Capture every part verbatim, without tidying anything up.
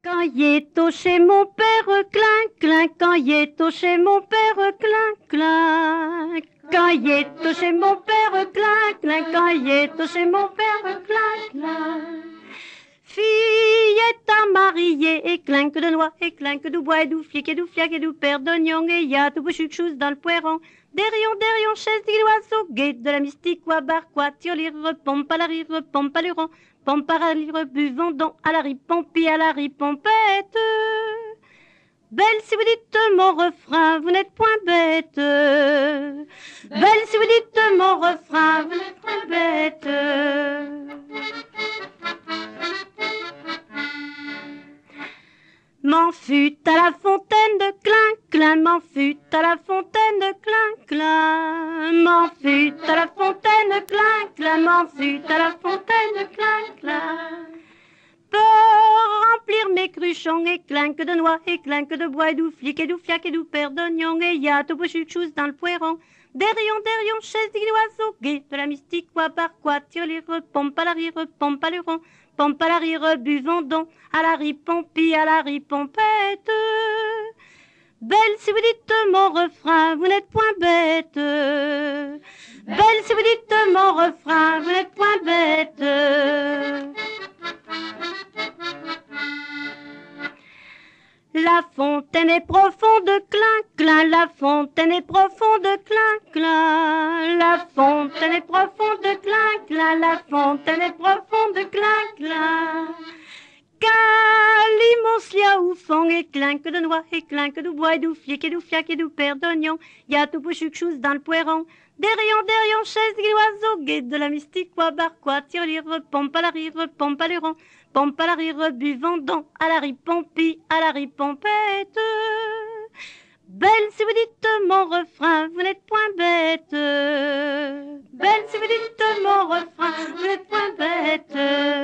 Quand y est au chez mon père, clin, clin, quand y est au chez mon père, clin, clin. Quand y est au chez mon père, clin, clin, quand y est au chez mon père, clin, clin. Fillette à marier, et clinque de noix, et clinque de bois, et d'où flic, et d'où fiac, et d'où père d'oignon, et y a tout beau chose dans le poiron. Derrion, derrion, chaise d'oiseau, guet de la mystique, quoi, bar, quoi, tire lire, pompe à la rire, pompe à l'uron, pompe à la rire, buvant, don, à la ripompi, à la ripompette. Belle si vous dites mon refrain, vous n'êtes point bête. Belle si vous dites mon refrain, vous n'êtes point bête. M'en fut à la fontaine de clin, clin, m'en fut à la fontaine de clin, clin. M'en fut à la fontaine de clin, clin, m'en fut à la fontaine de clin, clin. Pour remplir mes cruchons, et clinque de noix, et clinque de bois, et d'où flic, et d'où fiac, et d'où père d'oignon, et y a tout beau chose dans le poiron. Derrion, derrion, chaise d'oiseau, guet de la mystique, quoi, par quoi, tire les pompe à la rire, pompe à l'uron, pompe à la rire, buvant don, à la ripompi, à la ripompette. Belle si vous dites mon refrain, vous n'êtes point bête. Belle si vous dites mon refrain, vous n'êtes point bête. La fontaine est profonde, clin, clin, la fontaine est profonde, clin, clin. La fontaine est profonde, clin, clin, la fontaine est profonde, clin, clin. Calimonslia ou fond, et clinque de noix, et clinque de bois, et d'où flic, et d'où fiac, et d'où père d'oignon, y a tout beau chose dans le poiron. Derrion, derrion, chaise d'oiseau, guet de la mystique, quoi, bar, quoi, tire lire, pompe à la rire, pompe à l'uron, pompe à la rire, buvant don, à la ripompi, à la ripompette. Belle si vous dites mon refrain, vous n'êtes point bête. Belle si vous dites mon refrain, vous n'êtes point bête.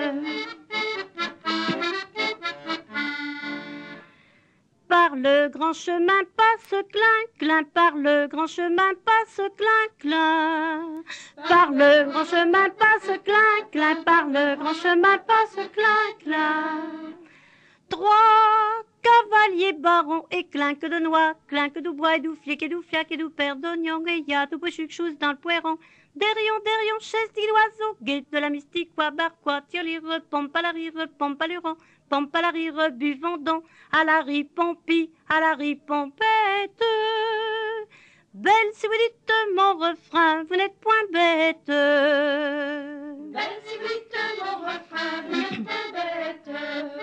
Par le grand chemin passe clin, clin, par le grand chemin passe clin, clin. Par le grand chemin passe clin, clin, par le grand chemin passe clin, clin. Trois cavaliers barons, et clinque de noix, clinque de bois, et d'où flic, et d'où fiac, et d'où père d'oignon, et y a tout beau chose dans le poiron. Derrion, derrion, chaise d'oiseau, guet de la mystique, quoi, bar, quoi, tire lire, pompe à la rire, pompe à l'uron, pompe à la rire, buvant don, à la ripompi, à la ripompette. Belle si vous dites mon refrain, vous n'êtes point bête. Belle si vous dites mon refrain, vous n'êtes point bête.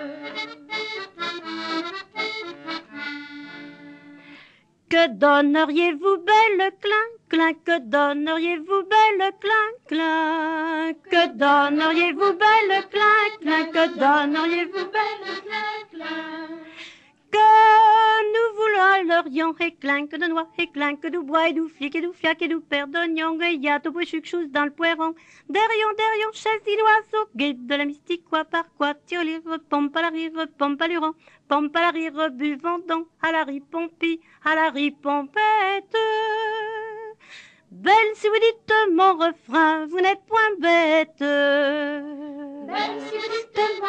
Que donneriez-vous, belle clin, clin, que donneriez-vous, belle clin, clin. Que donneriez-vous, belle clin, clin, que donneriez-vous, belle clin, clin. Que nous voulons et clinque de noix, et clinque de bois, et d'où flic, et d'où fiac, et d'où père d'oignon, et y a tout beau chose dans le poiron. Derrion, derrion, chaise d'oiseau, guet de la mystique, quoi, par quoi, tire lire, pompe à la rire, pompe à l'uron, pompe à la rire, buvant don, à la ripompi, à la ripompette. Belle si vous dites mon refrain, vous n'êtes point bête. Belle si vous dites mon